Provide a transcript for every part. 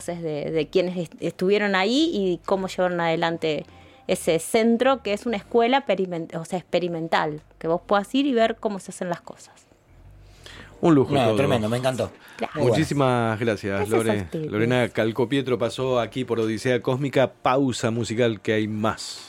voces de quienes estuvieron ahí y cómo llevaron adelante ese centro, que es una escuela experimental, que vos puedas ir y ver cómo se hacen las cosas. Un lujo. No, todo. tremendo, me encantó. Claro. Muchísimas gracias, Lore. Lorena Calcopietro pasó aquí por Odisea Cósmica. Pausa musical, que hay más.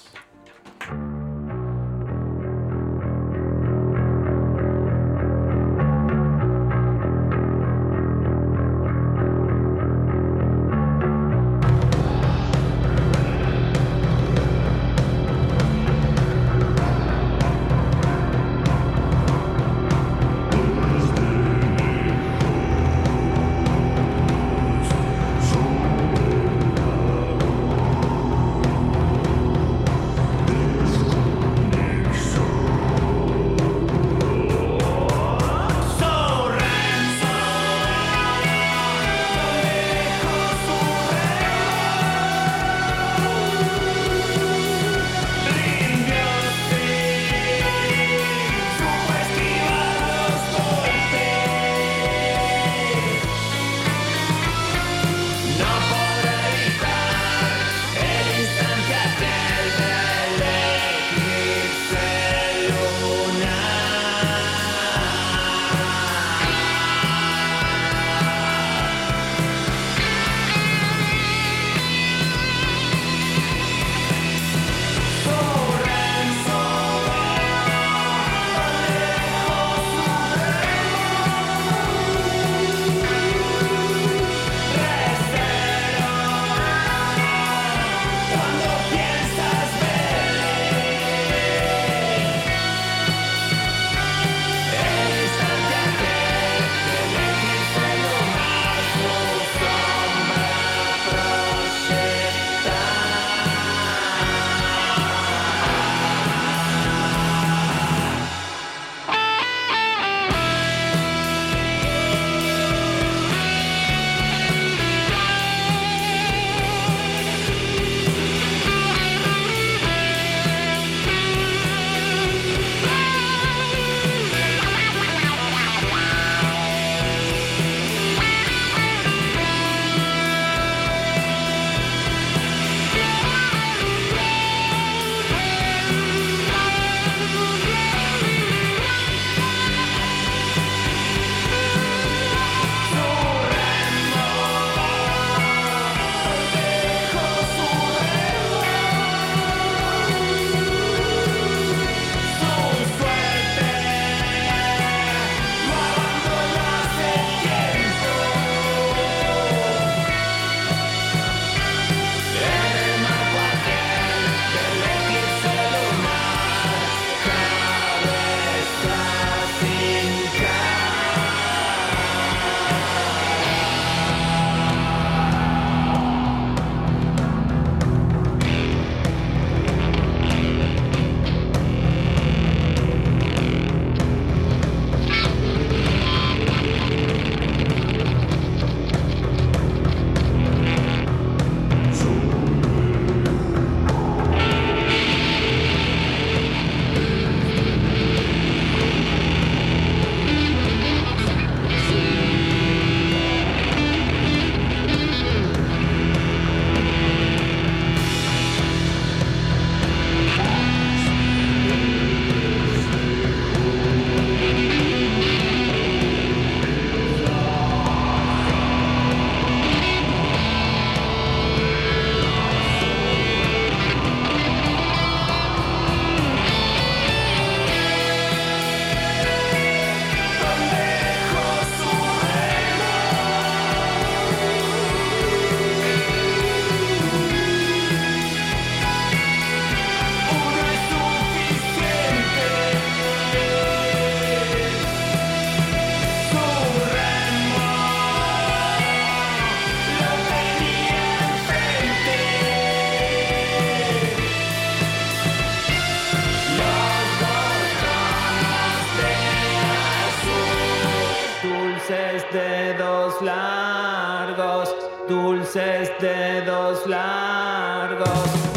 dulces dedos largos,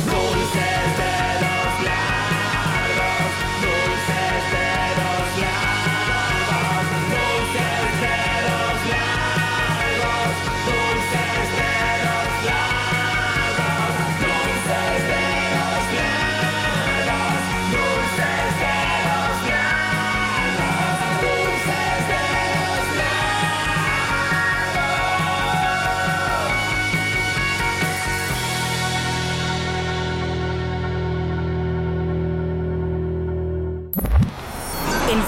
dulces dedos largos, dulces dedos largos, dulces dedos largos, dulces dedos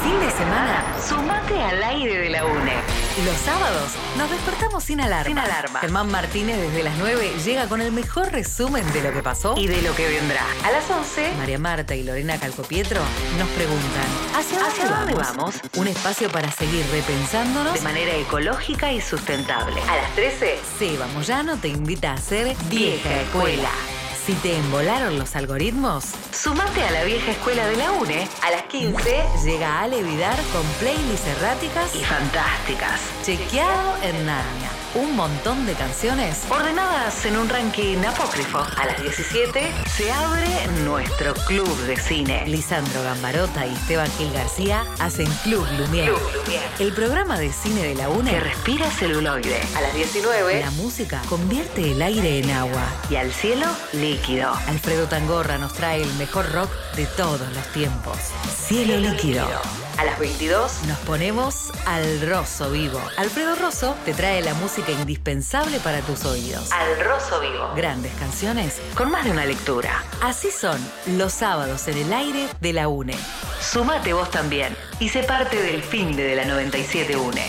fin de semana, sumate al aire de la UNE. Los sábados nos despertamos sin alarma. Germán Martínez desde las 9 llega con el mejor resumen de lo que pasó y de lo que vendrá. A las 11, María Marta y Lorena Calcopietro nos preguntan ¿Hacia dónde vamos? Un espacio para seguir repensándonos de manera ecológica y sustentable. A las 13, Seba Moyano te invita a hacer Vieja Escuela. Si te embolaron los algoritmos, sumate a la Vieja Escuela de la UNE. A las 15 llega Ale Vidar con playlists erráticas y fantásticas. Chequeado en Narnia. Un montón de canciones ordenadas en un ranking apócrifo. A las 17 se abre nuestro club de cine. Lisandro Gambarota y Esteban Gil García hacen Club Lumière. El programa de cine de la UNE que respira celuloide. A las 19 la música convierte el aire en agua y al cielo líquido. Alfredo Tangorra nos trae el mejor rock de todos los tiempos. Cielo líquido. A las 22 nos ponemos al Rosso Vivo. Alfredo Rosso te trae la música indispensable para tus oídos. Al Rosso Vivo. Grandes canciones con más de una lectura. Así son los sábados en el aire de la UNE. Sumate vos también y sé parte del fin de la 97 UNE.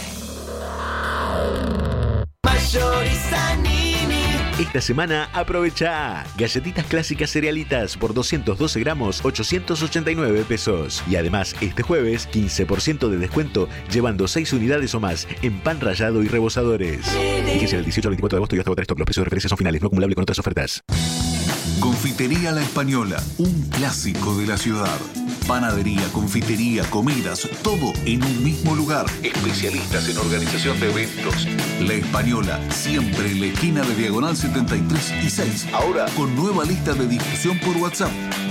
Esta semana aprovecha galletitas clásicas cerealitas por 212 gramos, 889 pesos. Y además, este jueves, 15% de descuento llevando 6 unidades o más en pan rallado y rebosadores. Fíjense el 18 al 24 de agosto y hasta agotar stock. Los precios de referencia son finales, no acumulable con otras ofertas. Confitería La Española, un clásico de la ciudad. Panadería, confitería, comidas, todo en un mismo lugar. Especialistas en organización de eventos. La Española, siempre en la esquina de Diagonal 73 y 6. Ahora con nueva lista de difusión por WhatsApp.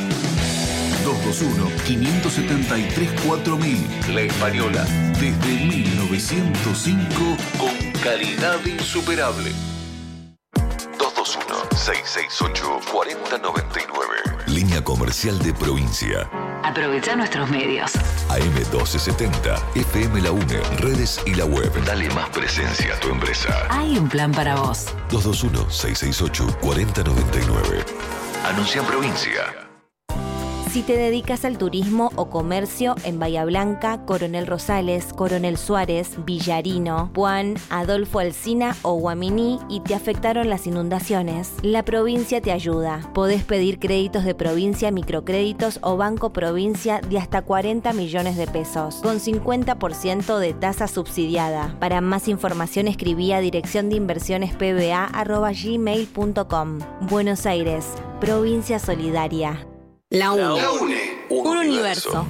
221-573-4000. La Española, desde 1905, con calidad insuperable. 221-668-4099. Línea comercial de provincia. Aprovecha nuestros medios. AM1270, FM La UNE, redes y la web. Dale más presencia a tu empresa. Hay un plan para vos. 221-668-4099. Anuncia en provincia. Si te dedicas al turismo o comercio en Bahía Blanca, Coronel Rosales, Coronel Suárez, Villarino, Puan, Adolfo Alsina o Guaminí y te afectaron las inundaciones, la provincia te ayuda. Podés pedir créditos de provincia, microcréditos o Banco Provincia de hasta 40 millones de pesos, con 50% de tasa subsidiada. Para más información escribí a direcciondeinversionespba@gmail.com. Buenos Aires, provincia solidaria. La UNE. Un universo.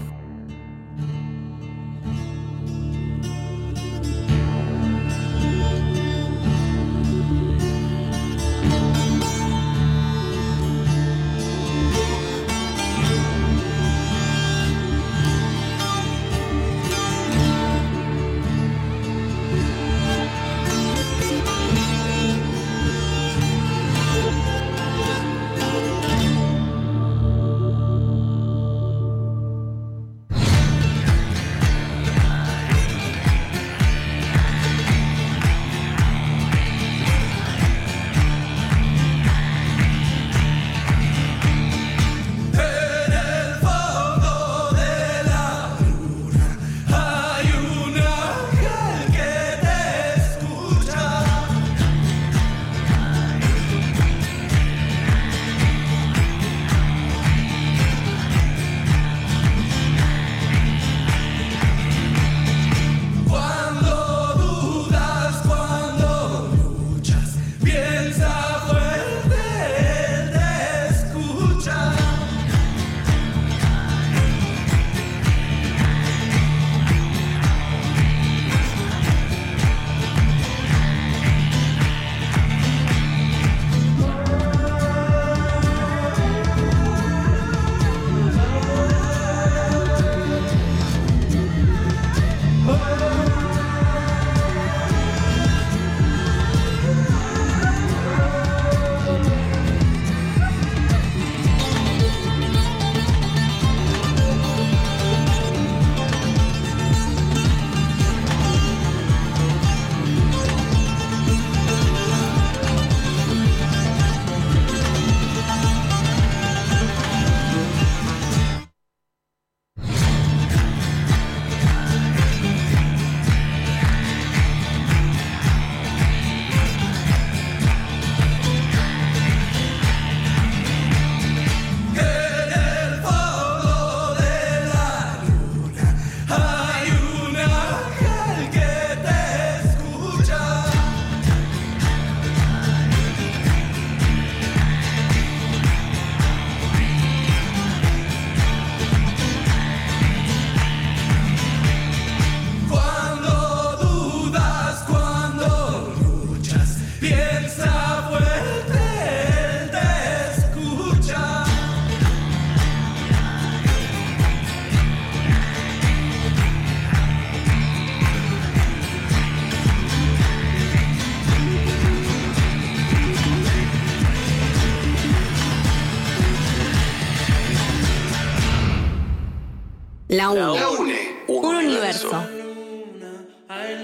La UNE. Un universo. Ay,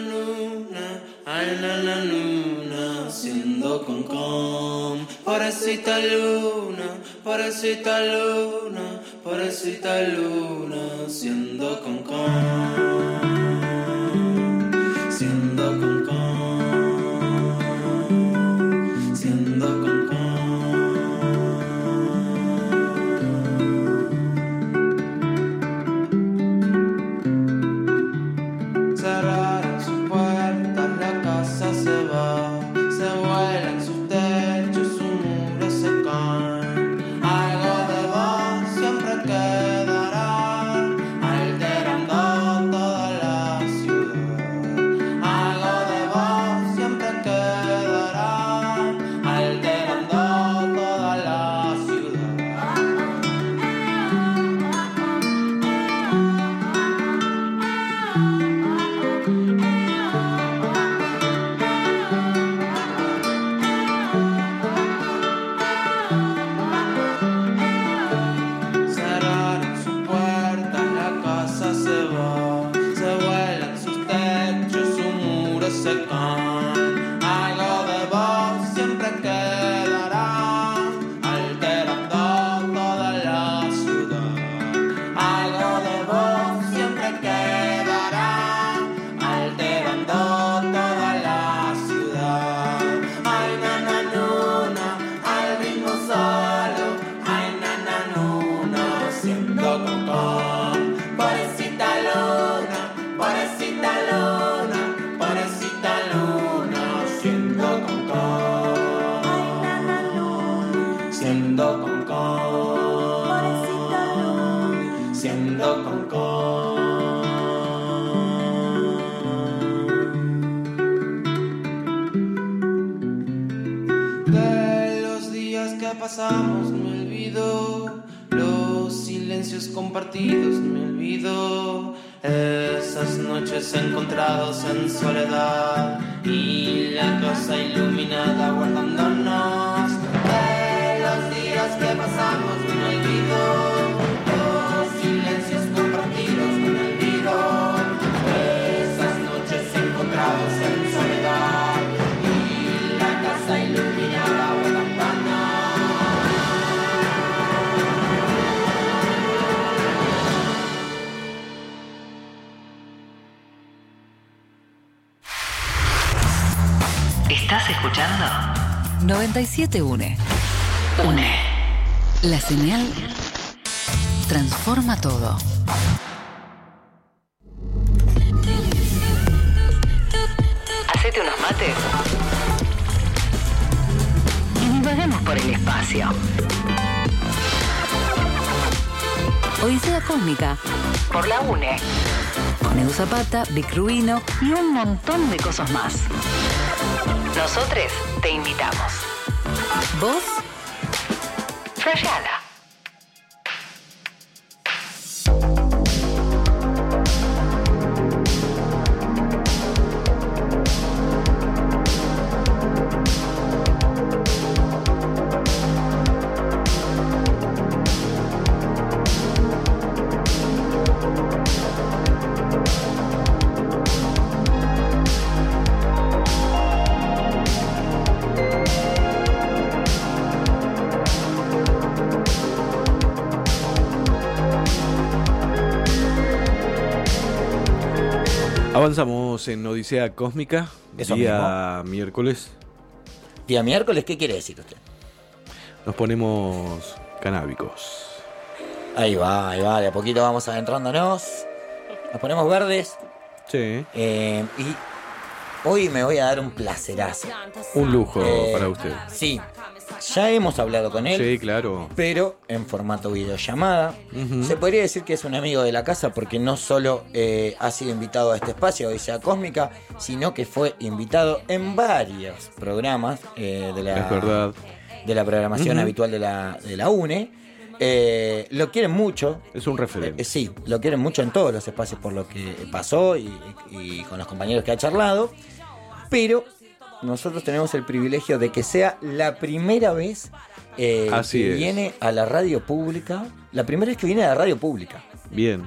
la luna, siendo con. Pobrecita luna, pobrecita luna, pobrecita luna, siendo con. Siendo con. Siendo con. Cerraron sus puertas, la casa se va, se vuelan sus techos, sus muros se caen. Algo de vos siempre quedará, alterando toda la ciudad. Algo de vos siempre quedará, alterando toda la ciudad. Cerraron sus puertas, la casa se va, se vuelan sus techos, sus muros se caen. Algo de vos siempre quedará, alterando toda la ciudad. Algo de vos siempre quedará, alterando toda la ciudad. Ay, nana, nuna, al ritmo solo. Ay, nana, nuna, siendo con. Pobrecita luna, pobrecita luna, pobrecita luna, siendo con. Ay, nana, luna, siendo con. Pobrecita luna, siendo con. De los días que pasamos me olvido, los silencios compartidos me olvido, esas noches encontrados en soledad y la casa iluminada guardándonos. De los días que pasamos me olvido, los silencios compartidos me olvido, esas noches encontrados en soledad y la casa iluminada guardándonos. ¿Estás escuchando? 97 UNE. UNE. La señal transforma todo. Hacete unos mates y divagamos por el espacio. Odisea Cósmica por la UNE. Con Edu Zapata, Vic Rubino y un montón de cosas más. Nosotros te invitamos. ¿Vos? Flasheala. Avanzamos en Odisea Cósmica, Eso día miércoles. Día miércoles, ¿qué quiere decir usted? Nos ponemos canábicos. Ahí va, de a poquito vamos adentrándonos. Nos ponemos verdes. Sí. Y hoy me voy a dar un placerazo. Un lujo para usted. Sí, ya hemos hablado con él. Sí, claro. Pero en formato videollamada. Se podría decir que es un amigo de la casa porque no solo ha sido invitado a este espacio, Odisea Cósmica, sino que fue invitado en varios programas Es verdad. de la programación habitual de la UNE. Lo quieren mucho. Es un referente. Sí, lo quieren mucho en todos los espacios por lo que pasó y con los compañeros que ha charlado. Pero nosotros tenemos el privilegio de que sea la primera vez que viene a la radio pública. La primera vez que viene a la radio pública. Bien.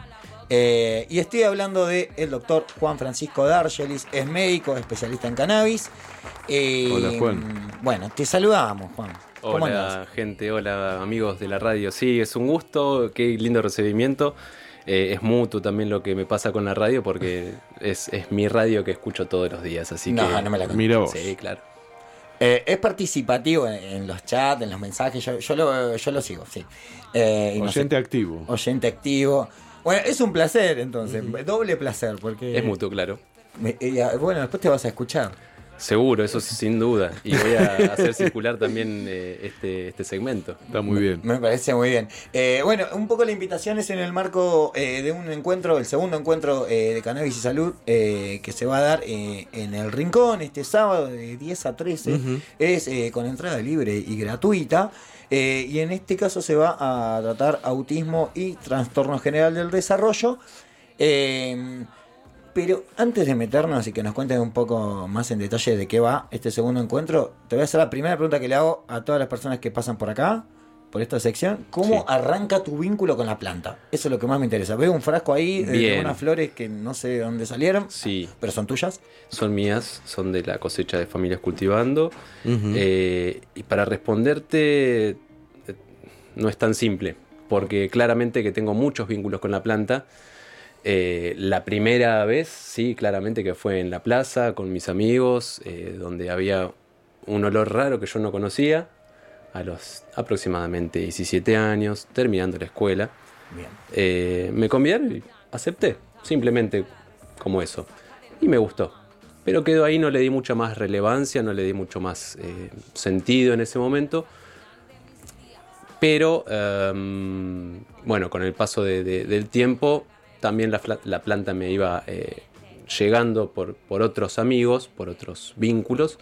Y estoy hablando de el doctor Juan Francisco D'Argelis, es médico, especialista en cannabis. Hola, Juan. Bueno, te saludamos, Juan. ¿Cómo Hola, andás? gente, hola, amigos de la radio. Sí, es un gusto, qué lindo recibimiento. Es mutuo también lo que me pasa con la radio porque es mi radio que escucho todos los días, así No, que... no me la conté. Mira vos. Sí, claro. Es participativo en los chats, en los mensajes, yo lo sigo, sí. Y no sé, Oyente activo. oyente activo. Bueno, es un placer entonces, doble placer, porque... Es mutuo, claro. Bueno, después te vas a escuchar. Seguro, eso sin duda. Y voy a hacer circular también este segmento. Está muy bien. Me parece muy bien. Bueno, un poco la invitación es en el marco de un encuentro, el segundo encuentro de Cannabis y Salud, que se va a dar en el Rincón este sábado de 10 a 13. Es con entrada libre y gratuita. Y en este caso se va a tratar autismo y trastorno general del desarrollo. Pero antes de meternos y que nos cuenten un poco más en detalle de qué va este segundo encuentro, te voy a hacer la primera pregunta que le hago a todas las personas que pasan por acá, por esta sección. ¿Cómo arranca tu vínculo con la planta? Eso es lo que más me interesa. Veo un frasco ahí de unas flores que no sé de dónde salieron, Sí. pero son tuyas. Son mías, son de la cosecha de Familias Cultivando. Y para responderte, no es tan simple, porque claramente que tengo muchos vínculos con la planta. La primera vez, sí, claramente que fue en la plaza con mis amigos, donde había un olor raro que yo no conocía, a los aproximadamente 17 años, terminando la escuela. Bien. Me convidaron y acepté, simplemente como eso. Y me gustó. Pero quedó ahí, no le di mucha más relevancia, no le di mucho más sentido en ese momento. Pero, bueno, con el paso del tiempo, también la planta me iba llegando por otros amigos, por otros vínculos.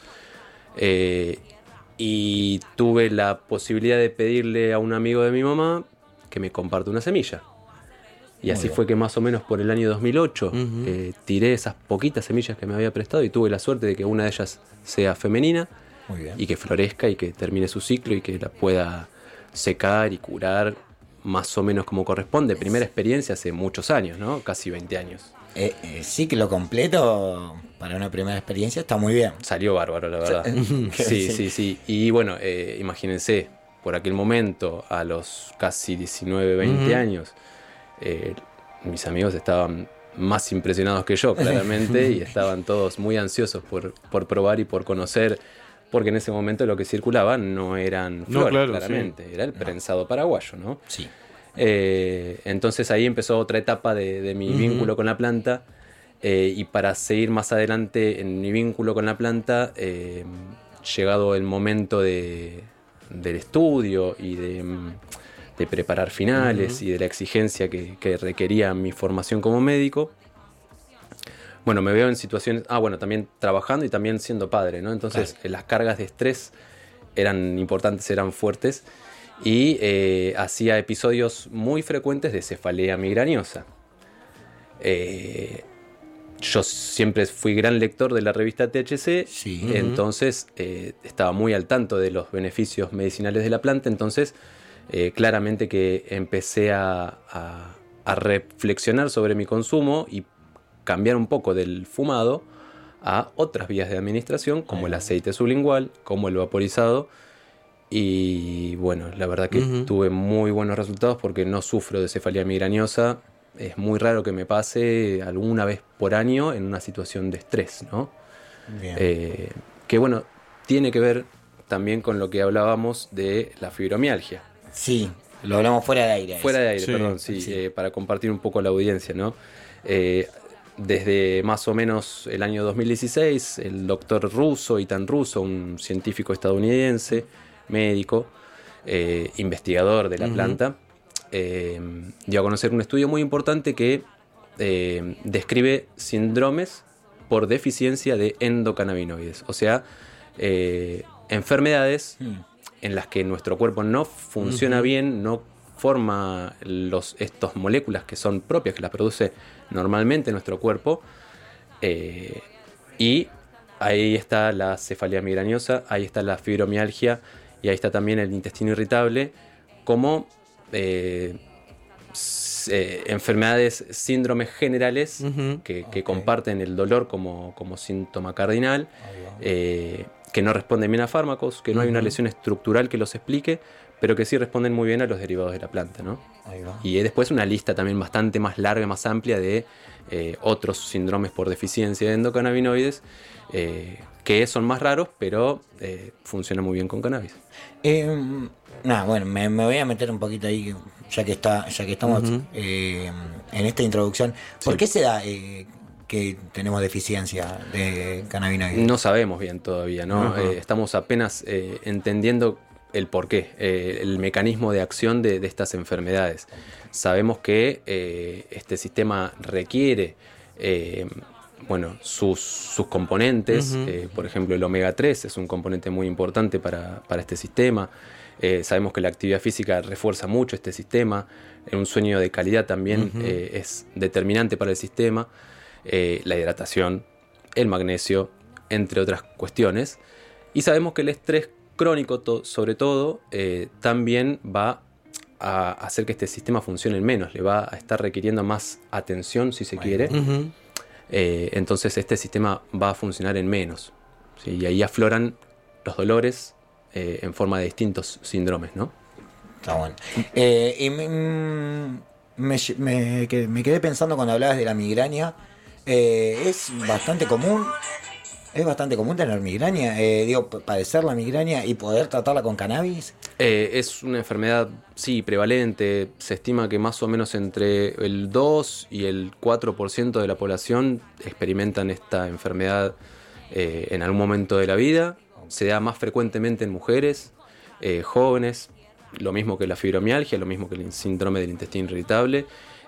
Y tuve la posibilidad de pedirle a un amigo de mi mamá que me comparte una semilla. Y así fue que más o menos por el año 2008 tiré esas poquitas semillas que me había prestado y tuve la suerte de que una de ellas sea femenina. Muy bien. Y que florezca y que termine su ciclo y que la pueda secar y curar más o menos como corresponde. Primera experiencia hace muchos años, ¿no? Casi 20 años. Ciclo completo para una primera experiencia está muy bien. Salió bárbaro, la verdad. Sí. Y bueno, imagínense, por aquel momento, a los casi 19, 20 años, mis amigos estaban más impresionados que yo, claramente, y estaban todos muy ansiosos por probar y por conocer, porque en ese momento lo que circulaba no eran flores, claramente, era el prensado paraguayo, ¿no? Sí. Entonces ahí empezó otra etapa de mi vínculo con la planta, y para seguir más adelante en mi vínculo con la planta, llegado el momento del estudio y de preparar finales y de la exigencia que requería mi formación como médico, bueno, me veo en situaciones, también trabajando y también siendo padre, ¿no? Entonces las cargas de estrés eran importantes, eran fuertes, y hacía episodios muy frecuentes de cefalea migrañosa. Yo siempre fui gran lector de la revista THC, entonces estaba muy al tanto de los beneficios medicinales de la planta, entonces claramente que empecé a reflexionar sobre mi consumo y cambiar un poco del fumado a otras vías de administración, como el aceite sublingual, como el vaporizado. Y bueno, la verdad que tuve muy buenos resultados porque no sufro de cefalea migrañosa. Es muy raro que me pase alguna vez por año en una situación de estrés, ¿no? Bien. Que bueno, tiene que ver también con lo que hablábamos de la fibromialgia. Sí, lo hablamos fuera de aire. Fuera de aire, perdón, para compartir un poco la audiencia, ¿no? Desde más o menos el año 2016, el doctor Ethan Russo, un científico estadounidense, médico, investigador de la planta, dio a conocer un estudio muy importante que describe síndromes por deficiencia de endocannabinoides, o sea, enfermedades en las que nuestro cuerpo no funciona bien, no forma estas moléculas que son propias, que las produce normalmente nuestro cuerpo, y ahí está la cefalea migrañosa, ahí está la fibromialgia y ahí está también el intestino irritable como enfermedades, síndromes generales que comparten el dolor como síntoma cardinal, que no responden bien a fármacos, que no hay una lesión estructural que los explique, pero que sí responden muy bien a los derivados de la planta, ¿no? Y después una lista también bastante más larga, más amplia de otros síndromes por deficiencia de endocannabinoides, que son más raros, pero funcionan muy bien con cannabis. Bueno, me voy a meter un poquito ahí, ya que estamos en esta introducción. ¿Por qué se da que tenemos deficiencia de cannabinoides? No sabemos bien todavía, ¿no? Estamos apenas entendiendo el porqué, el mecanismo de acción de estas enfermedades. Sabemos que este sistema requiere sus componentes, por ejemplo el omega 3 es un componente muy importante para este sistema. Sabemos que la actividad física refuerza mucho este sistema, un sueño de calidad también es determinante para el sistema, la hidratación, el magnesio, entre otras cuestiones. Y sabemos que el estrés crónico, sobre todo, también va a hacer que este sistema funcione menos, le va a estar requiriendo más atención, si se quiere. Entonces este sistema va a funcionar en menos, ¿sí? Y ahí afloran los dolores en forma de distintos síndromes, ¿no? Está bueno. Y me quedé pensando cuando hablabas de la migraña. Es bastante común. ¿Es bastante común tener migraña? Padecer la migraña y poder tratarla con cannabis. Es una enfermedad, sí, prevalente. Se estima que más o menos entre el 2 y el 4% de la población experimentan esta enfermedad en algún momento de la vida. Se da más frecuentemente en mujeres, jóvenes, lo mismo que la fibromialgia, lo mismo que el síndrome del intestino irritable.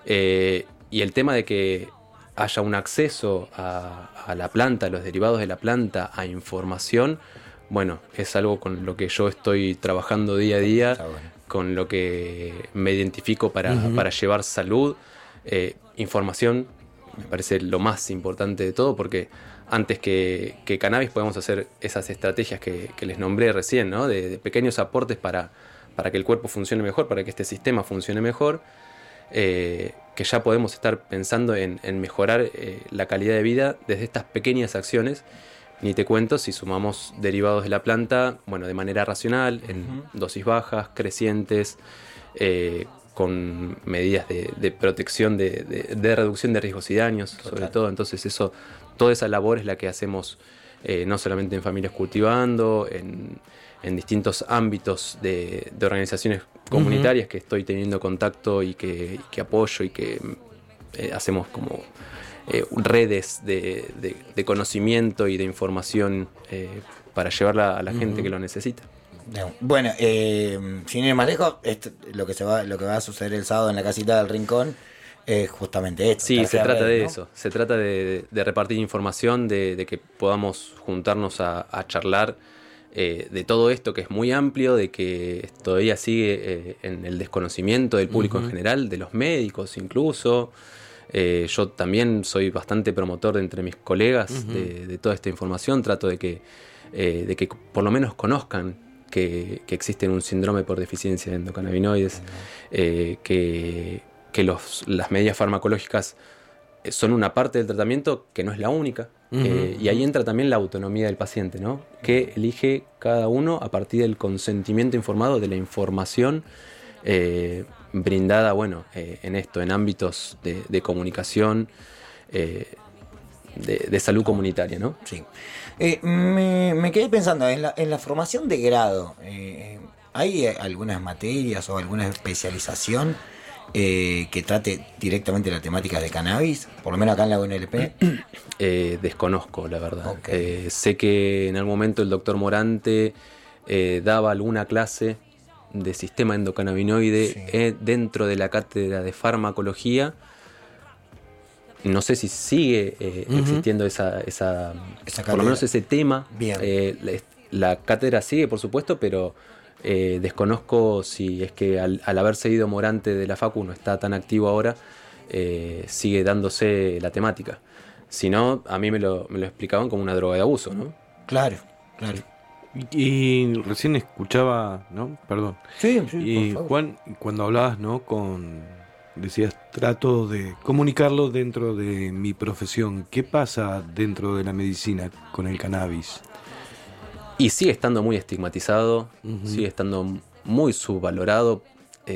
Y el tema de que haya un acceso a la planta, a los derivados de la planta, a información, bueno, es algo con lo que yo estoy trabajando día a día, con lo que me identifico para llevar salud, información, me parece lo más importante de todo, porque antes que cannabis podemos hacer esas estrategias que les nombré recién, ¿no? De pequeños aportes para que el cuerpo funcione mejor, para que este sistema funcione mejor, que ya podemos estar pensando en mejorar la calidad de vida desde estas pequeñas acciones. Ni te cuento si sumamos derivados de la planta, bueno, de manera racional, en dosis bajas, crecientes, con medidas de protección, de reducción de riesgos y daños, sobre todo. Entonces toda esa labor es la que hacemos no solamente en Familias Cultivando, en distintos ámbitos de organizaciones comunitarias que estoy teniendo contacto y que apoyo y que hacemos como redes de conocimiento y de información para llevarla a la gente que lo necesita. Bueno, sin ir más lejos, lo que va a suceder el sábado en la casita del Rincón es justamente esto. Sí, se trata de eso. Se trata de repartir información, de que podamos juntarnos a charlar de todo esto que es muy amplio, de que todavía sigue en el desconocimiento del público en general, de los médicos incluso. Yo también soy bastante promotor entre mis colegas de toda esta información. Trato de que por lo menos conozcan que existe un síndrome por deficiencia de endocannabinoides, que las medidas farmacológicas son una parte del tratamiento que no es la única. Y ahí entra también la autonomía del paciente, ¿no? Que elige cada uno a partir del consentimiento informado, de la información brindada, bueno, en ámbitos de comunicación, de salud comunitaria, ¿no? Sí. Me quedé pensando en la formación de grado. ¿Hay algunas materias o alguna especialización que trate directamente la temática de cannabis? Por lo menos acá en la UNLP. Desconozco, la verdad. Okay. Sé que en algún momento el doctor Morante daba alguna clase de sistema endocannabinoide dentro de la cátedra de farmacología. No sé si sigue existiendo esa por lo menos ese tema. Bien. La cátedra sigue, por supuesto, pero desconozco si es que al haber seguido Morante de la Facu no está tan activo ahora, sigue dándose la temática. Si no, a mí me lo explicaban como una droga de abuso, ¿no? Claro. Y recién escuchaba, ¿no? Perdón. Sí, y Juan, cuando hablabas, ¿no? Con Decías, trato de comunicarlo dentro de mi profesión. ¿Qué pasa dentro de la medicina con el cannabis? Y sigue estando muy estigmatizado, sigue estando muy subvalorado.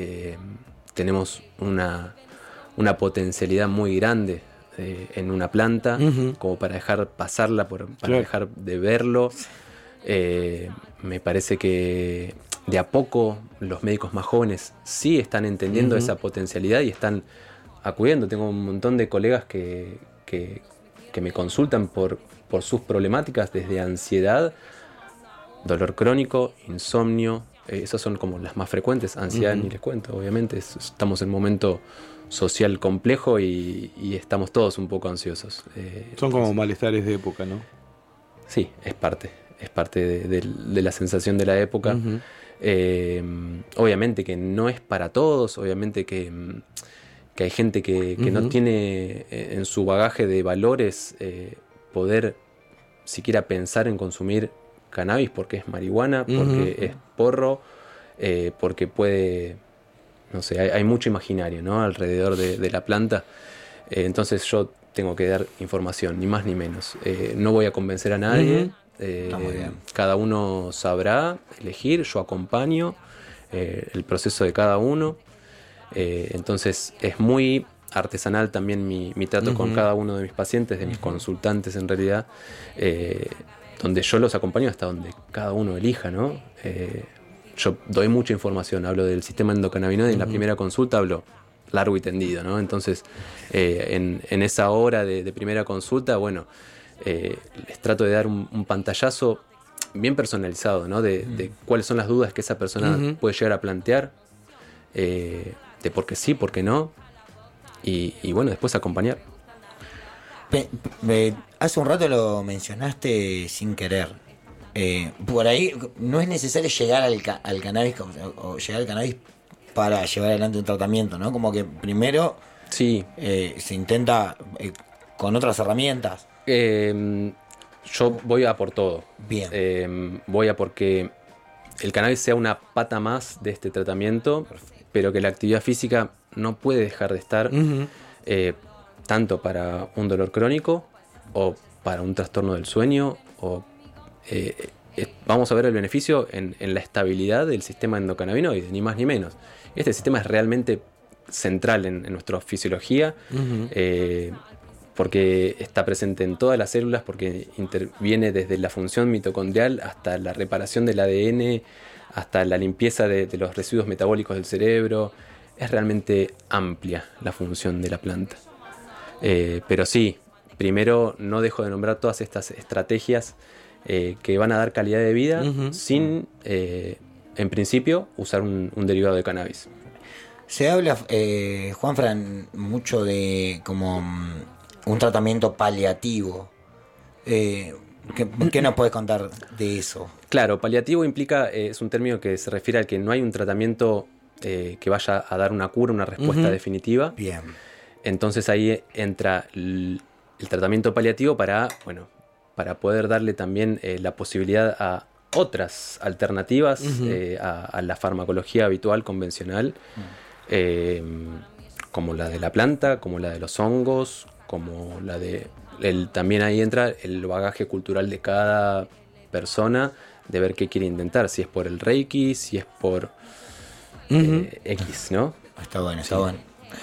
Tenemos una potencialidad muy grande en una planta, como para dejar pasarla, para dejar de verlo. Me parece que de a poco los médicos más jóvenes sí están entendiendo esa potencialidad y están acudiendo. Tengo un montón de colegas que me consultan por sus problemáticas, desde ansiedad, dolor crónico, insomnio. Esas son como las más frecuentes. Ansiedad ni les cuento, obviamente. Estamos en un momento social complejo y estamos todos un poco ansiosos. Son como malestares de época, ¿no? Sí, es parte de la sensación de la época. Obviamente que no es para todos, obviamente que hay gente que no tiene en su bagaje de valores poder siquiera pensar en consumir cannabis porque es marihuana, porque es porro, porque puede, no sé, hay mucho imaginario, ¿no?, alrededor de la planta. Entonces yo tengo que dar información, ni más ni menos. No voy a convencer a nadie. Cada uno sabrá elegir, yo acompaño el proceso de cada uno. Entonces es muy artesanal también mi trato con cada uno de mis pacientes, de mis consultantes en realidad, donde yo los acompaño hasta donde cada uno elija, ¿no? Yo doy mucha información, hablo del sistema endocannabinoide, en la primera consulta hablo largo y tendido, ¿no? Entonces en esa hora de primera consulta, bueno, les trato de dar un pantallazo bien personalizado, ¿no? De cuáles son las dudas que esa persona puede llegar a plantear, de por qué sí, por qué no, y bueno, después acompañar. Hace un rato lo mencionaste sin querer. Por ahí no es necesario llegar al cannabis o llegar al cannabis para llevar adelante un tratamiento, ¿no? Como que primero se intenta con otras herramientas. Yo voy a por todo. Bien. Voy a porque el cannabis sea una pata más de este tratamiento. Perfecto. Pero que la actividad física no puede dejar de estar, tanto para un dolor crónico o para un trastorno del sueño. Vamos a ver el beneficio en la estabilidad del sistema endocannabinoide, ni más ni menos. Este sistema es realmente central en nuestra fisiología, porque está presente en todas las células, porque interviene desde la función mitocondrial hasta la reparación del ADN, hasta la limpieza de los residuos metabólicos del cerebro. Es realmente amplia la función de la planta. Pero sí, primero no dejo de nombrar todas estas estrategias que van a dar calidad de vida sin, en principio, usar un derivado de cannabis. Se habla, Juanfran, mucho de como un tratamiento paliativo. ¿Qué nos puedes contar de eso? Claro, paliativo implica, es un término que se refiere al que no hay un tratamiento que vaya a dar una cura, una respuesta definitiva. Bien. Entonces ahí entra el tratamiento paliativo para poder darle también la posibilidad a otras alternativas a la farmacología habitual, convencional, como la de la planta, como la de los hongos, como la de... también ahí entra el bagaje cultural de cada persona, de ver qué quiere intentar, si es por el Reiki, si es por X, ¿no? Está bueno, está bueno.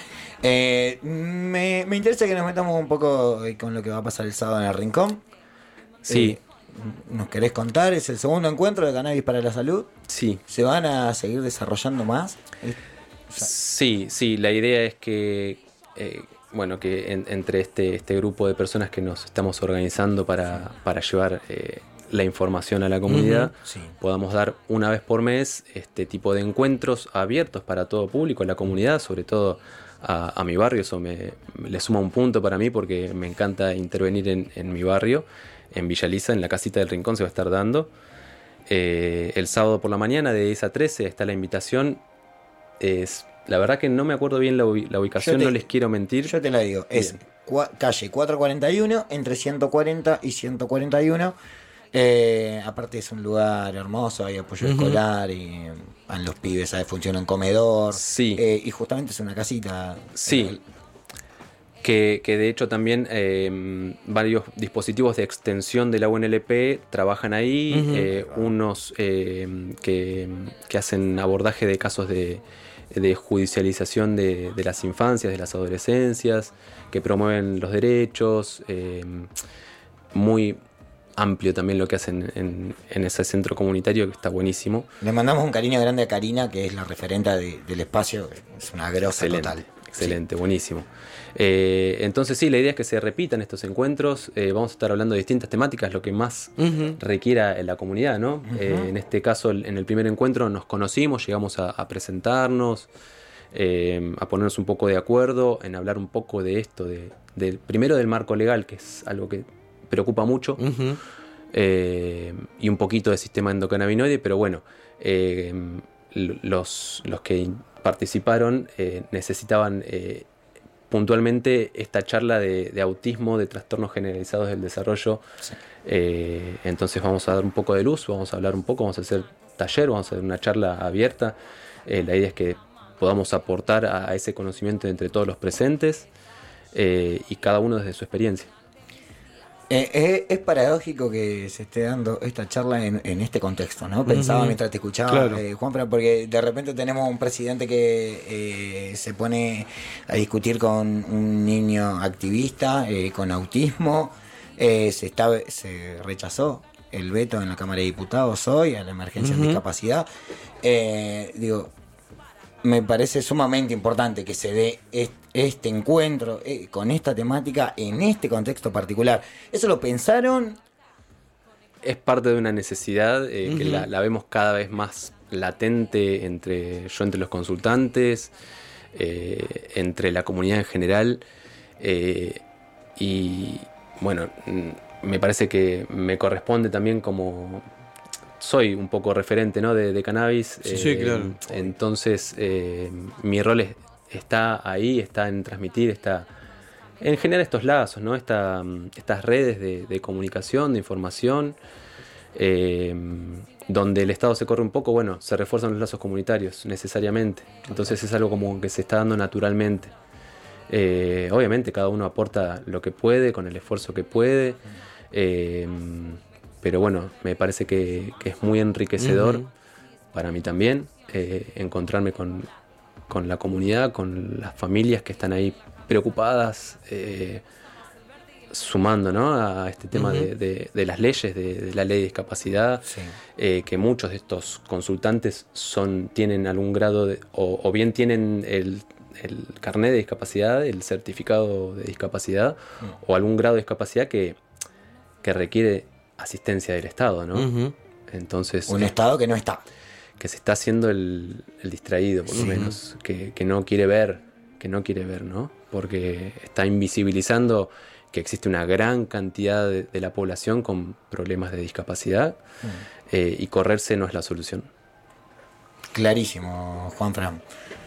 Me interesa que nos metamos un poco con lo que va a pasar el sábado en el Rincón. Sí. ¿Nos querés contar? ¿Es el segundo encuentro de Cannabis para la Salud? Sí. ¿Se van a seguir desarrollando más? Sí, la idea es que que entre este grupo de personas que nos estamos organizando para llevar la información a la comunidad, podamos dar una vez por mes este tipo de encuentros abiertos para todo público, en la comunidad, sobre todo a mi barrio. Eso le suma un punto para mí, porque me encanta intervenir en mi barrio, en Villa Lisa, en la casita del Rincón se va a estar dando. El sábado por la mañana de 10 a 13 está la invitación. La verdad que no me acuerdo bien la ubicación, no les quiero mentir. Yo te la digo, es calle 441, entre 140 y 141. Aparte es un lugar hermoso, hay apoyo escolar y van los pibes, ¿sabes? Funciona un comedor. Sí. Y justamente es una casita. Sí. Que de hecho también varios dispositivos de extensión de la UNLP trabajan ahí, unos que hacen abordaje de casos de judicialización de las infancias, de las adolescencias, que promueven los derechos, muy amplio también lo que hacen en ese centro comunitario, que está buenísimo. Le mandamos un cariño grande a Karina, que es la referenta del espacio, es una grosa total. Excelente, buenísimo. Entonces sí, la idea es que se repitan estos encuentros. Vamos a estar hablando de distintas temáticas, lo que más requiera en la comunidad, ¿no? En este caso, en el primer encuentro nos conocimos, llegamos a presentarnos, a ponernos un poco de acuerdo, en hablar un poco de esto, primero del marco legal, que es algo que preocupa mucho, y un poquito del sistema endocannabinoide, pero bueno, los que participaron necesitaban puntualmente esta charla de autismo, de trastornos generalizados del desarrollo. Sí. Entonces vamos a dar un poco de luz, vamos a hablar un poco, vamos a hacer taller, vamos a hacer una charla abierta. La idea es que podamos aportar a ese conocimiento entre todos los presentes y cada uno desde su experiencia. Es paradójico que se esté dando esta charla en este contexto, ¿no? Pensaba mientras te escuchaba, claro. Juanfran, porque de repente tenemos un presidente que se pone a discutir con un niño activista con autismo. Se rechazó el veto en la Cámara de Diputados hoy a la emergencia en discapacidad. Me parece sumamente importante que se dé este encuentro con esta temática en este contexto particular. ¿Eso lo pensaron? Es parte de una necesidad que la vemos cada vez más latente entre los consultantes, entre la comunidad en general. Y bueno, me parece que me corresponde también como... Soy un poco referente, ¿no? de cannabis. Sí, claro. Entonces, mi rol está ahí, está en transmitir, está en generar estos lazos, ¿no? Estas redes de comunicación, de información, donde el Estado se corre un poco, bueno, se refuerzan los lazos comunitarios necesariamente. Entonces es algo como que se está dando naturalmente. Obviamente cada uno aporta lo que puede, con el esfuerzo que puede. Pero bueno, me parece que es muy enriquecedor para mí también encontrarme con la comunidad, con las familias que están ahí preocupadas, sumando, ¿no? A este tema de las leyes, de la ley de discapacidad, que muchos de estos consultantes tienen algún grado o bien tienen el carnet de discapacidad, el certificado de discapacidad, o algún grado de discapacidad que requiere asistencia del Estado, ¿no? Entonces, un Estado que no está, que se está haciendo el distraído, por lo menos, que no quiere ver, ¿no? Porque está invisibilizando que existe una gran cantidad de la población con problemas de discapacidad, y correrse no es la solución. Clarísimo, Juanfran.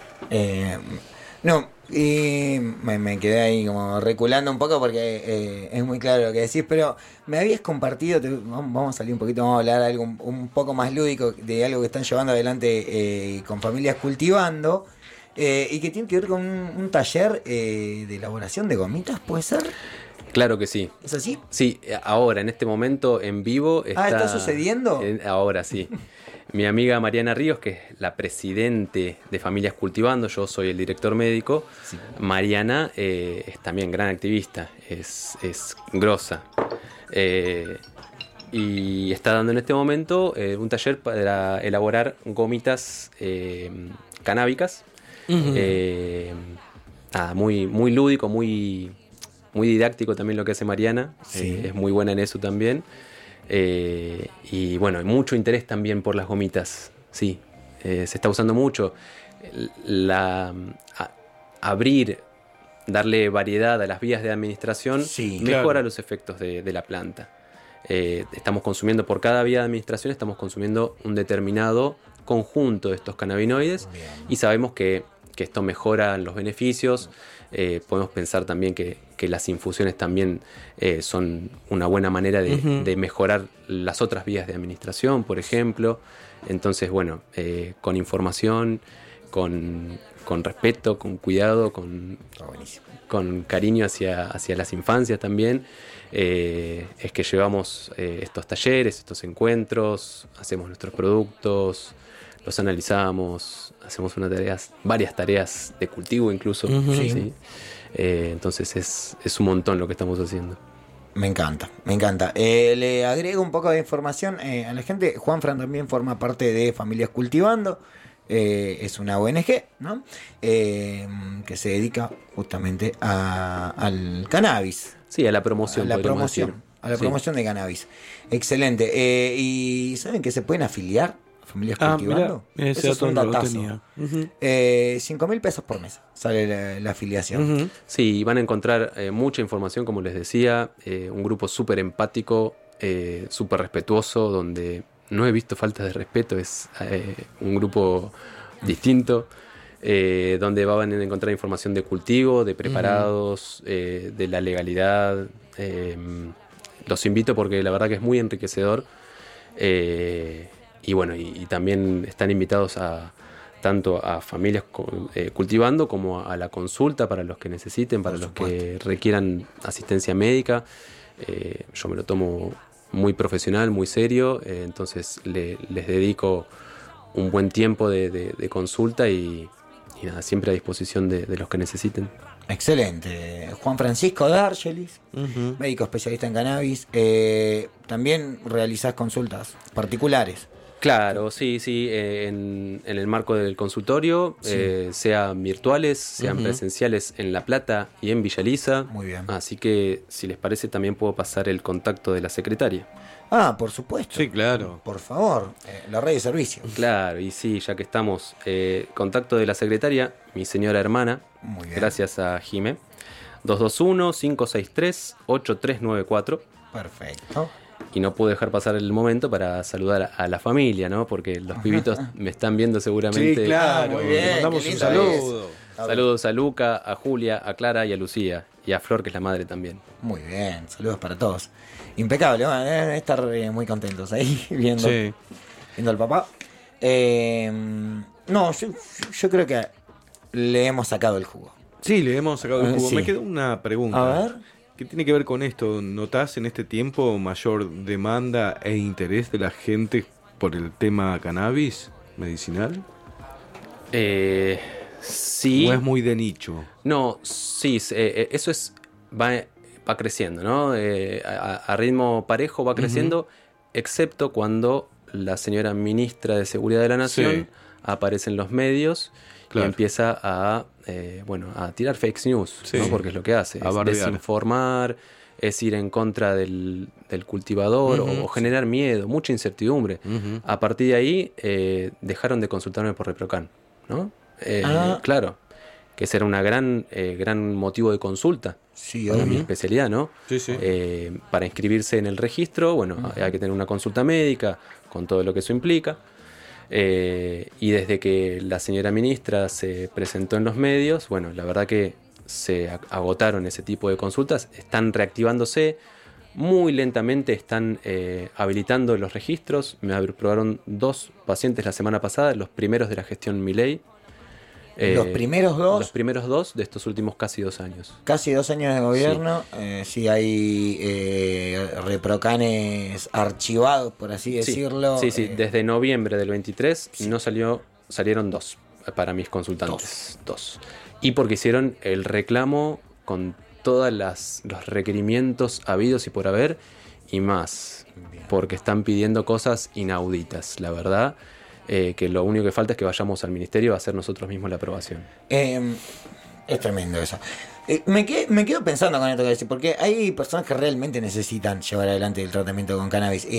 Y me quedé ahí como reculando un poco porque es muy claro lo que decís, pero me habías compartido, vamos a salir un poquito, vamos a hablar de algo un poco más lúdico, de algo que están llevando adelante con Familias Cultivando, y que tiene que ver con un taller de elaboración de gomitas, ¿puede ser? Claro que sí. ¿Es así? Sí, ahora, en este momento, en vivo. ¿Está sucediendo? Ahora sí. Mi amiga Mariana Ríos, que es la presidente de Familias Cultivando, yo soy el director médico. Sí. Mariana es también gran activista, es grosa. Y está dando en este momento un taller para elaborar gomitas canábicas. Muy, muy lúdico, muy didáctico también lo que hace Mariana. Es muy buena en eso también. Y bueno, hay mucho interés también por las gomitas. Sí, se está usando mucho. Abrir, darle variedad a las vías de administración mejora los efectos de la planta. Estamos consumiendo, por cada vía de administración, estamos consumiendo un determinado conjunto de estos cannabinoides. Bien. Y sabemos que que esto mejora los beneficios. Podemos pensar también que las infusiones también son una buena manera de mejorar las otras vías de administración, por ejemplo. Entonces, bueno, con información, con respeto, con cuidado, con cariño hacia las infancias también, es que llevamos estos talleres, estos encuentros, hacemos nuestros productos, los analizamos, hacemos varias tareas de cultivo incluso. ¿sí? Entonces es un montón lo que estamos haciendo. Me encanta. Le agrego un poco de información a la gente. Juanfran también forma parte de Familias Cultivando. Es una ONG, ¿no? Que se dedica justamente al cannabis. Sí, a la promoción. A la promoción de cannabis. Excelente. ¿Y saben que se pueden afiliar a Familias Cultivando? Mirá, eso es un datazo. 5.000 pesos por mes sale la afiliación. Sí, van a encontrar mucha información, como les decía, un grupo súper empático, súper respetuoso, donde no he visto faltas de respeto, es un grupo distinto, donde van a encontrar información de cultivo, de preparados, de la legalidad. Los invito porque la verdad que es muy enriquecedor. Y bueno, y también están invitados tanto a Familias Cultivando como a la consulta para los que necesiten, para los que requieran asistencia médica. Yo me lo tomo muy profesional, muy serio, entonces les dedico un buen tiempo de consulta y nada, siempre a disposición de los que necesiten. Excelente. Juan Francisco D'Argelis, médico especialista en cannabis. También realizás consultas particulares. Claro, sí, en el marco del consultorio, sean virtuales, sean presenciales en La Plata y en Villa Elisa. Muy bien. Así que, si les parece, también puedo pasar el contacto de la secretaria. Ah, por supuesto. Sí, claro. Por favor, la red de servicio. Claro, y sí, ya que estamos, contacto de la secretaria, mi señora hermana, muy bien. Gracias a Jime, 221-563-8394. Perfecto. Y no puedo dejar pasar el momento para saludar a la familia, ¿no? Porque los pibitos me están viendo seguramente. Sí, claro. Muy bien, mandamos un saludo. Saludos a Luca, a Julia, a Clara y a Lucía. Y a Flor, que es la madre también. Muy bien, saludos para todos. Impecable, van a estar muy contentos ahí viendo al papá. No, yo creo que le hemos sacado el jugo. Sí, le hemos sacado el jugo. Me queda una pregunta. A ver. ¿Qué tiene que ver con esto? ¿Notás en este tiempo mayor demanda e interés de la gente por el tema cannabis medicinal? Sí. ¿O es muy de nicho? No, sí, eso va creciendo, ¿no? A ritmo parejo va creciendo, excepto cuando la señora ministra de Seguridad de la Nación aparece en los medios y empieza a tirar fake news, ¿no? Porque es lo que hace, es desinformar, es ir en contra del cultivador o generar miedo, mucha incertidumbre. A partir de ahí dejaron de consultarme por Reprocan, ¿no? Claro, que ese era una gran motivo de consulta para mi especialidad, ¿no? Para inscribirse en el registro, hay que tener una consulta médica con todo lo que eso implica. Y desde que la señora ministra se presentó en los medios, la verdad que se agotaron ese tipo de consultas, están reactivándose muy lentamente, están habilitando los registros. Me aprobaron 2 pacientes la semana pasada, los primeros de la gestión Milei. ¿Los primeros 2? Los primeros 2 de estos últimos casi 2 años. Casi 2 años de gobierno. Sí, hay reprocanes archivados, por así decirlo. Sí, desde noviembre del 23 salieron 2 para mis consultantes. 2. Y porque hicieron el reclamo con todos los requerimientos habidos y por haber y más. Porque están pidiendo cosas inauditas, la verdad. Que lo único que falta es que vayamos al ministerio a hacer nosotros mismos la aprobación. Es tremendo eso. Me quedo pensando con esto que decís, porque hay personas que realmente necesitan llevar adelante el tratamiento con cannabis.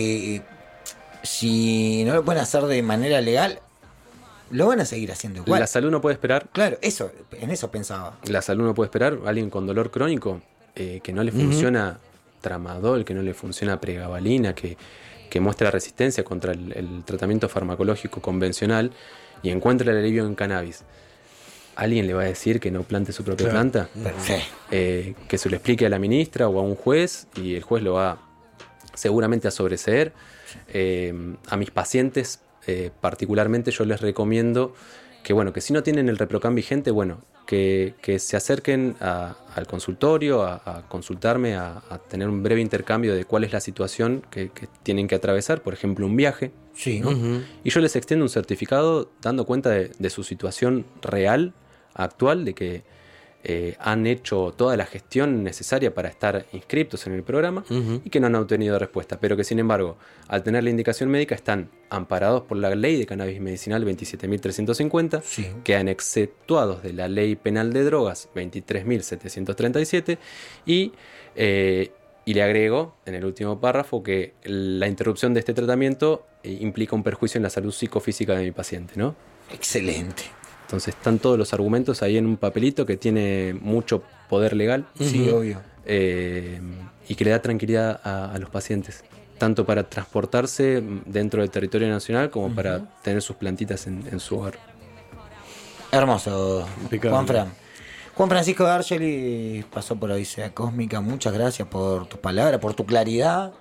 Si no lo pueden hacer de manera legal, lo van a seguir haciendo igual. La salud no puede esperar. Claro, en eso pensaba. La salud no puede esperar. Alguien con dolor crónico, que no le funciona tramadol, que no le funciona pregabalina, que muestra resistencia contra el tratamiento farmacológico convencional y encuentra el alivio en cannabis. ¿alguien le va a decir que no plante su propia planta? Perfecto. Que se lo explique a la ministra o a un juez y el juez lo va seguramente a sobreseer. A mis pacientes particularmente yo les recomiendo que si no tienen el ReproCam vigente, que se acerquen al consultorio, a consultarme, a tener un breve intercambio de cuál es la situación que tienen que atravesar, por ejemplo un viaje. Sí. Y yo les extiendo un certificado dando cuenta de su situación real, actual, de que han hecho toda la gestión necesaria para estar inscriptos en el programa y que no han obtenido respuesta, pero que sin embargo, al tener la indicación médica, están amparados por la ley de cannabis medicinal 27.350, quedan exceptuados de la ley penal de drogas 23.737 y le agrego en el último párrafo que la interrupción de este tratamiento implica un perjuicio en la salud psicofísica de mi paciente, ¿no? Excelente. Entonces están todos los argumentos ahí en un papelito que tiene mucho poder legal. Sí, obvio. Y que le da tranquilidad a los pacientes, tanto para transportarse dentro del territorio nacional como para tener sus plantitas en su hogar. Hermoso, Juan Francisco D'Argeli pasó por Odisea Cósmica. Muchas gracias por tus palabras, por tu claridad.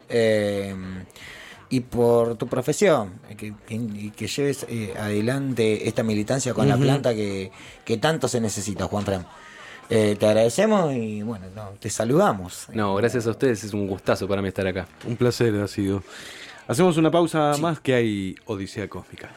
Y por tu profesión, que lleves adelante esta militancia con la planta que tanto se necesita, Juanfran. Te agradecemos y te saludamos. No, gracias a ustedes, es un gustazo para mí estar acá. Un placer ha sido. Hacemos una pausa más que hay Odisea Cósmica.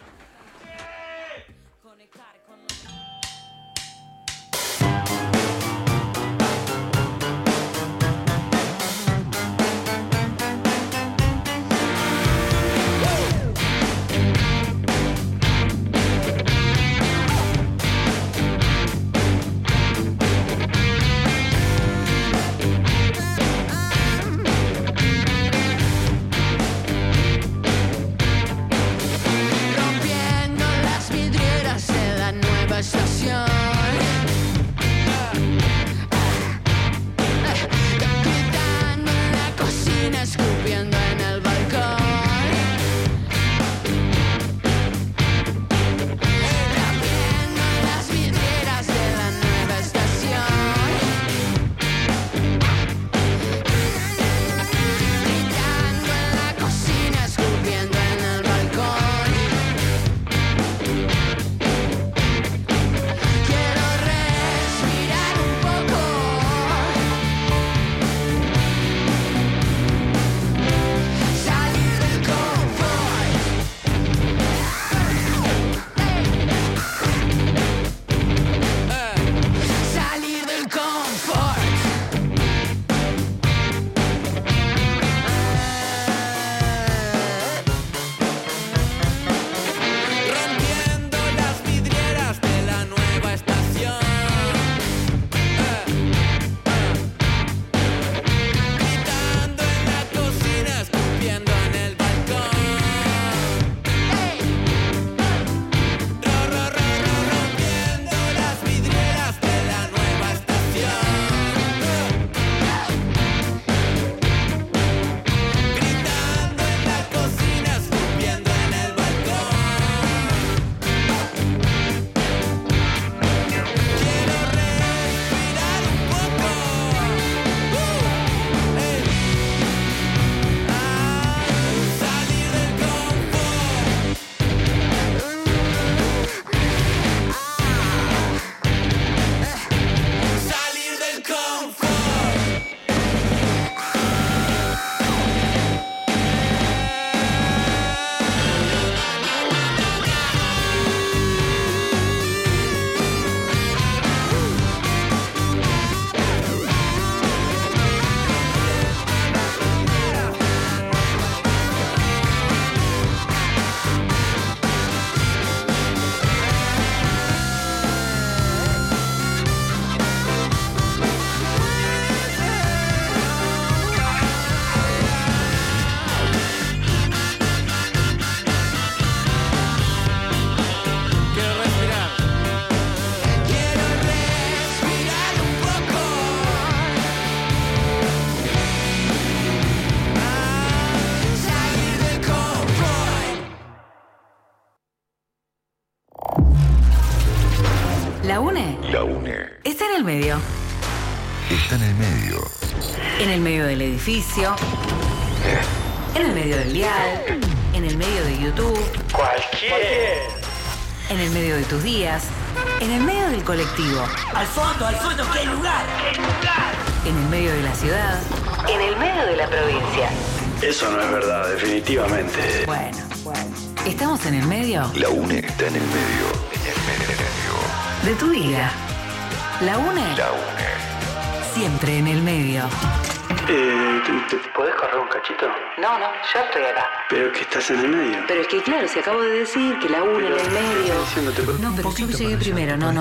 La UNE. La UNE. Está en el medio. Está en el medio. En el medio del edificio. En el medio del dial. En el medio de YouTube. Cualquier. En el medio de tus días. En el medio del colectivo. Al fondo, que hay lugar. En el medio de la ciudad. En el medio de la provincia. Eso no es verdad, definitivamente. Bueno. ¿Estamos en el medio? La UNE está en el medio. En el medio. De tu vida. La UNE. La UNE. Siempre en el medio. ¿Te podés correr un cachito? No, ya estoy acá. Pero que estás en el medio. Pero es que claro, si acabo de decir que la UNE en el medio. No, pero yo llegué primero, no.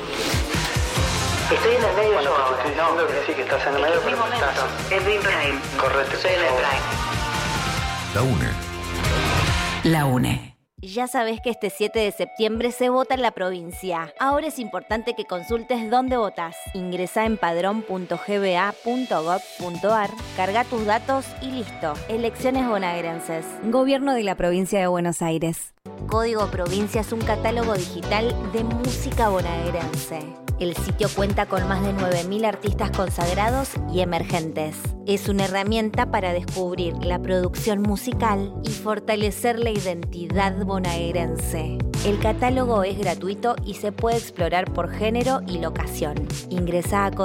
Estoy en el medio yo ahora. Estoy diciendo que sí, que estás en el medio, pero no estás. Es Dream Prime. Correte, Estoy en el Prime. La UNE. La UNE. Ya sabés que este 7 de septiembre se vota en la provincia. Ahora es importante que consultes dónde votás. Ingresá en padrón.gba.gov.ar, carga tus datos y listo. Elecciones bonaerenses. Gobierno de la Provincia de Buenos Aires. Código Provincia es un catálogo digital de música bonaerense. El sitio cuenta con más de 9.000 artistas consagrados y emergentes. Es una herramienta para descubrir la producción musical y fortalecer la identidad bonaerense. El catálogo es gratuito y se puede explorar por género y locación. Ingresá a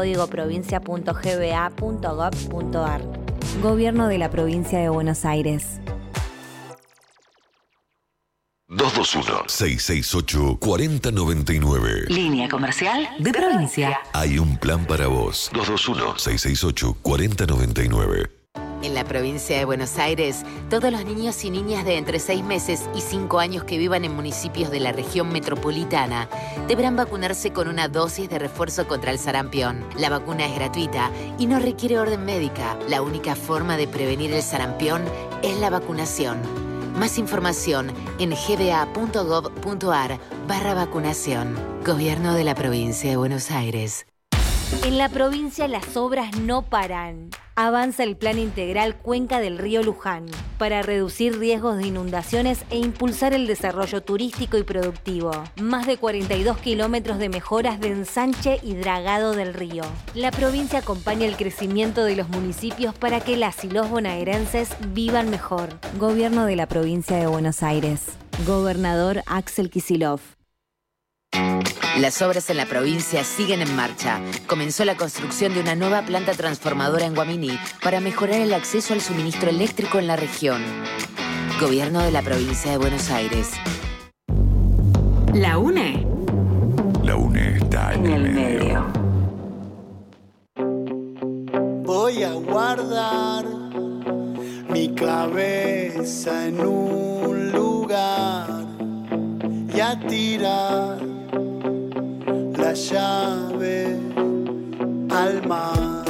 códigoprovincia.gba.gov.ar. Gobierno de la Provincia de Buenos Aires. 221-668-4099. Línea comercial de provincia. Hay un plan para vos. 221-668-4099. En la provincia de Buenos Aires, todos los niños y niñas de entre 6 meses y 5 años que vivan en municipios de la región metropolitana deberán vacunarse con una dosis de refuerzo contra el sarampión. La vacuna es gratuita y no requiere orden médica. La única forma de prevenir el sarampión es la vacunación. Más información en gba.gov.ar/vacunación. Gobierno de la provincia de Buenos Aires. En la provincia las obras no paran. Avanza el Plan Integral Cuenca del Río Luján para reducir riesgos de inundaciones e impulsar el desarrollo turístico y productivo. Más de 42 kilómetros de mejoras de ensanche y dragado del río. La provincia acompaña el crecimiento de los municipios para que las y los bonaerenses vivan mejor. Gobierno de la Provincia de Buenos Aires. Gobernador Axel Kicillof. Las obras en la provincia siguen en marcha. Comenzó la construcción de una nueva planta transformadora en Guaminí para mejorar el acceso al suministro eléctrico en la región. Gobierno de la provincia de Buenos Aires. La UNE. La UNE está en el medio. Voy a guardar mi cabeza en un lugar y a tirar la llave al mar.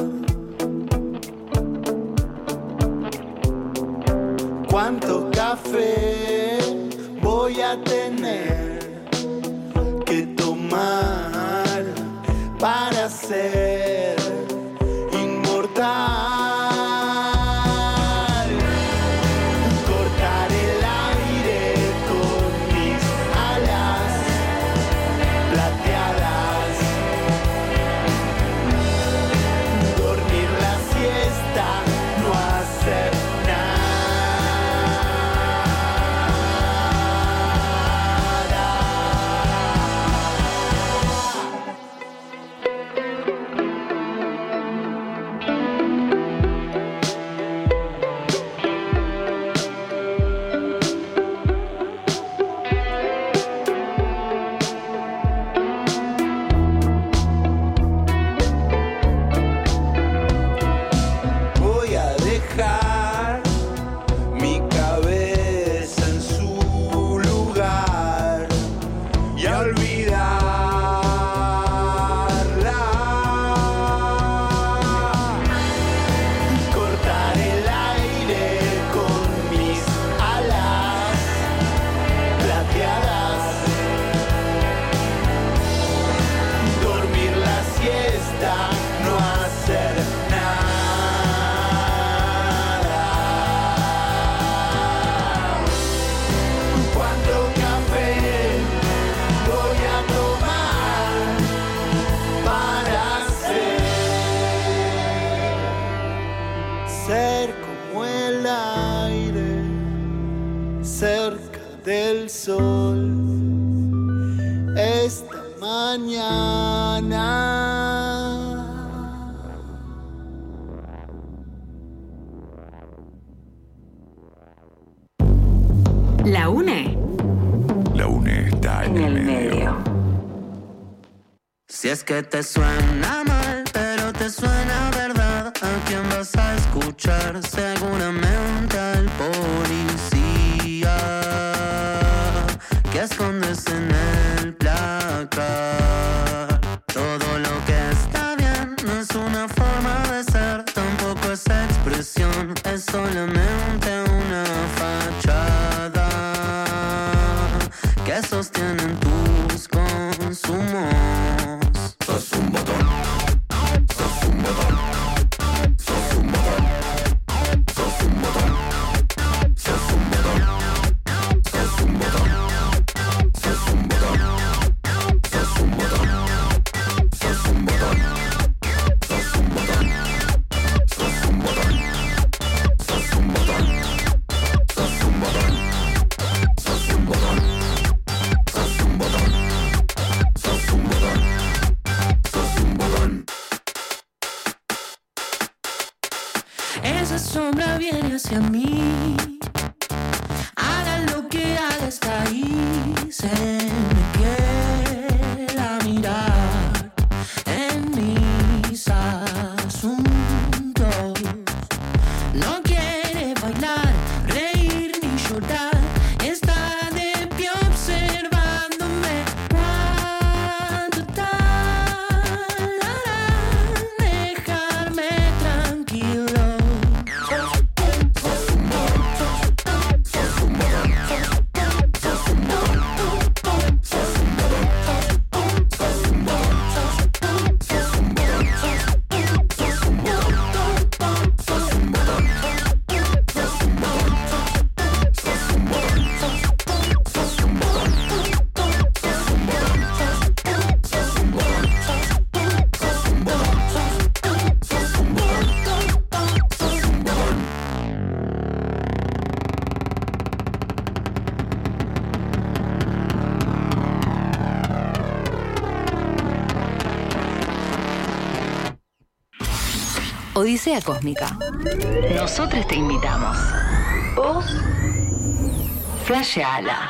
¿Cuánto café voy a tener que tomar para ser inmortal? Cortar el aire con mis alas plateadas, dormir la siesta, no hacer voy a sol esta mañana. La UNE. La UNE está en el medio. Si es que te suena mal, pero te suena verdad, ¿a quién vas a escuchar? Seguramente al policía que escondes en el placar. Todo lo que está bien no es una forma de ser, tampoco es expresión, es solamente una fachada que sostienen tus consumos. Sos un botón, sos un botón, sos un botón, sos un botón, sos un botón, sos un botón, sos un botón, sos un botón, sos un botón, sos un botón, sos un botón, sos un botón, sos un botón, sos un botón, sos un botón. Esa sombra viene hacia mí, haga lo que haga, está ahí, se me queda mirar en mis asuntos. No quiere bailar, reír ni llorar, está de pie observándome. ¿Cuánto tardarán dejarme tranquilo? Odisea Cósmica. Nosotros te invitamos. Vos, flasheala.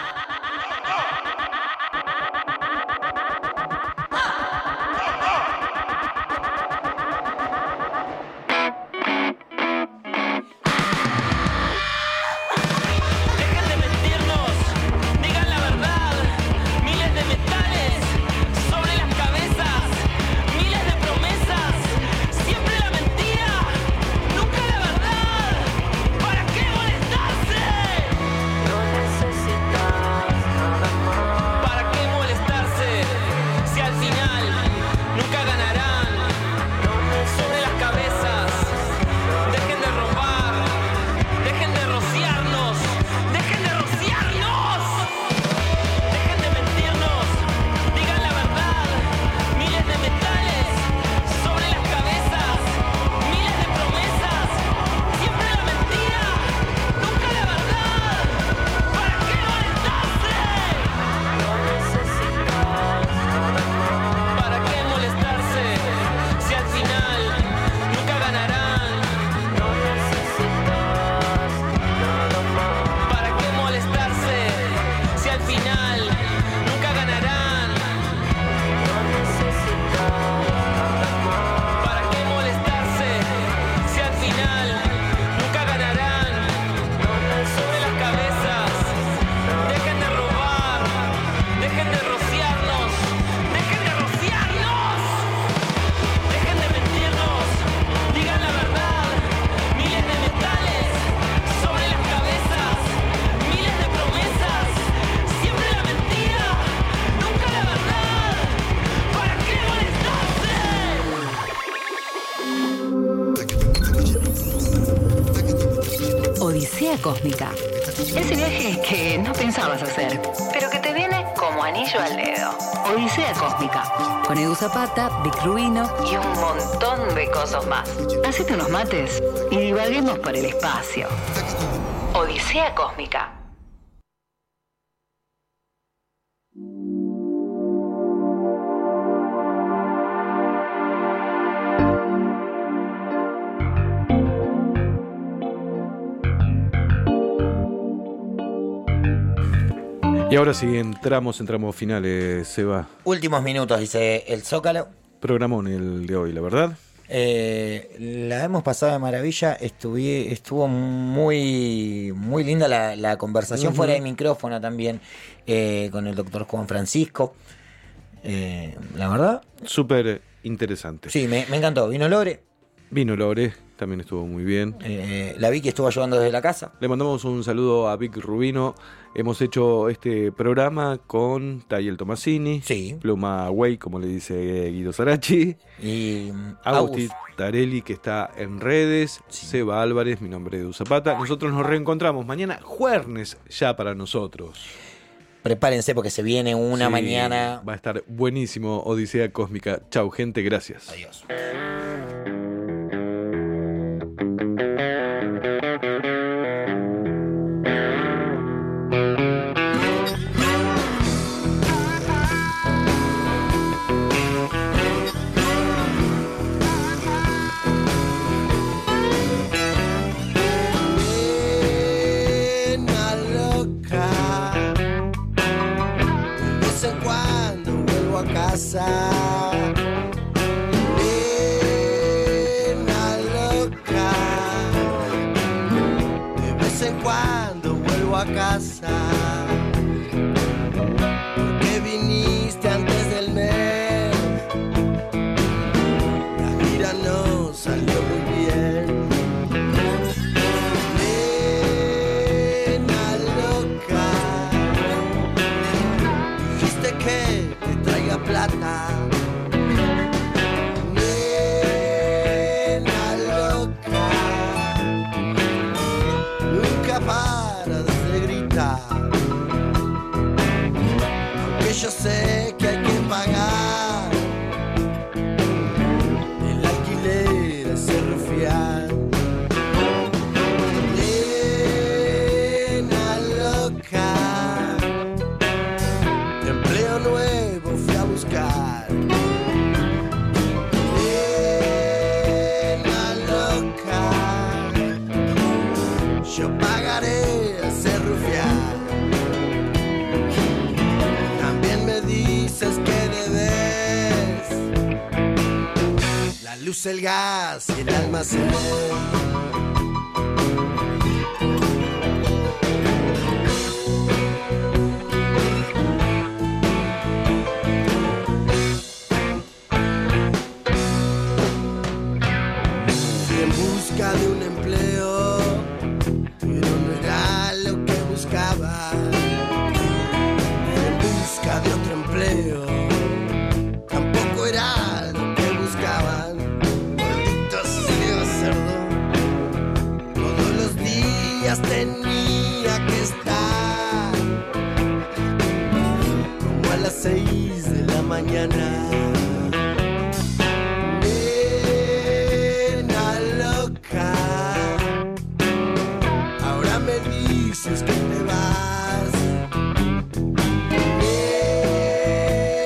Odisea Cósmica. Ese viaje que no pensabas hacer, pero que te viene como anillo al dedo. Odisea Cósmica. Con Edu Zapata, Vic Rubino y un montón de cosas más. Hacete unos mates y divaguemos por el espacio. Odisea Cósmica. Y ahora sí, entramos finales, Seba. Últimos minutos, dice el Zócalo. Programón el de hoy, la verdad. La hemos pasado de maravilla. Estuvo muy linda la conversación fuera de micrófono también con el doctor Juan Francisco. La verdad. Súper interesante. Sí, me encantó. Vino Lore, también estuvo muy bien. la Vicky estuvo ayudando desde la casa. Le mandamos un saludo a Vic Rubino. Hemos hecho este programa con Tayel Tomasini, sí. Pluma Way, como le dice Guido Sarachi, y Agustín Tarelli, que está en redes, sí. Seba Álvarez, mi nombre es Edu Zapata. Nosotros nos reencontramos mañana, jueves ya para nosotros. Prepárense porque se viene una mañana. Va a estar buenísimo, Odisea Cósmica. Chau, gente, gracias. Adiós. Nena loca, de vez en cuando vuelvo a casa. Porque viniste antes del mes, la gira no salió muy bien. Nena loca, dijiste que te traiga plata. Yo sé que hay que pagar el alquiler, ese rufián. Nena loca, empleo nuevo fui a buscar. Nena loca, yo pagaré ese rufián. Dices que debes la luz, el gas y el almacén. Fui en busca de un empleo, pero no era lo que buscaba. De otro empleo, tampoco era lo que buscaban. Maldito ciego cerdo, todos los días tenía que estar como a las 6 de la mañana.